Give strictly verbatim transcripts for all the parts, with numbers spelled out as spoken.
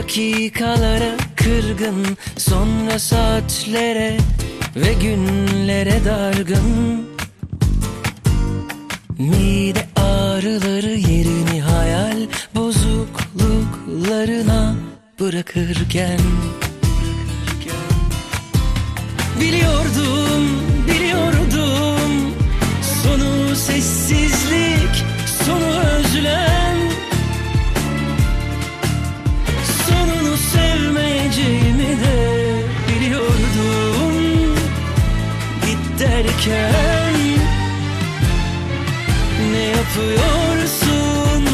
Dakikalara kırgın, sonra saatlere ve günlere dargın. Mide ağrıları yerini hayal bozukluklarına bırakırken, biliyordum, biliyordum, sonu sessizlik, sonu özlem. Sonunu sevmeyeceğimi de biliyordum. Git derken, ne yapıyorsun?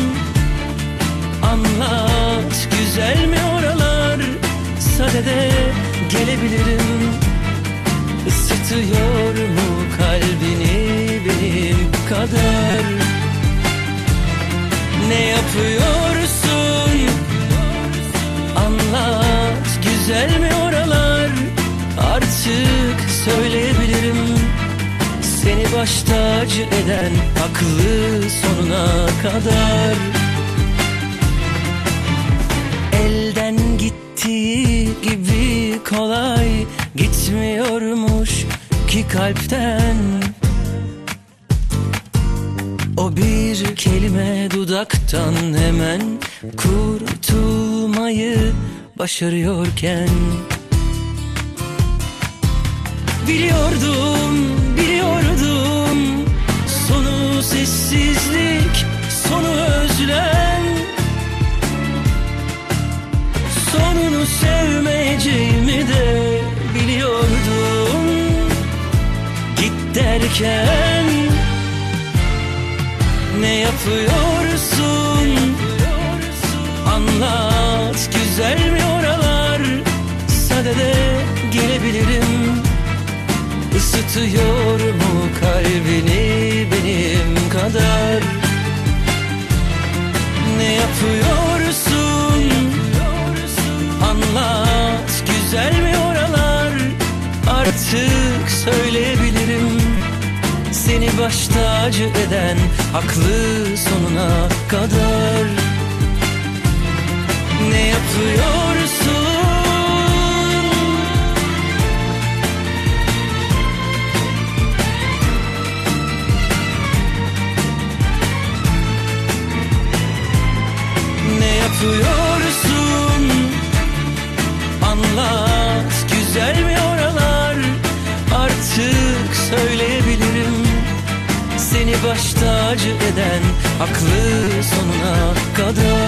Anlat, güzel mi oralar? Sadede gelebilirim. Isıtıyor mu kalbini benim kadar? Ne yapıyorsun? Anlat, güzel mi oralar? Artık söyleyebilirim. Seni baş tacı eden aklı sonuna kadar. Elden gittiği gibi kolay gitmiyormuş ki kalpten. O bir kelime dudaktan hemen kurtulmayı başarıyorken, biliyordum, biliyordum, sonu sessizlik, sonu özlem. Sonunu sevmeyeceğimi de biliyordum. Git derken, ne yapıyorsun? Anlat, güzel mi oralar? Sadede gelebilirim. Isıtıyor mu kalbini benim kadar? Ne yapıyorsun? Anlat, güzel mi oralar? Artık söyleyebilirim. Seni baş tacı eden aklı sonuna kadar. Ne yapıyorsun? Ne yapıyorsun? Anlat, güzel mi oralar? Artık söyleyebilirim. Seni baş tacı eden aklı sonuna kadar.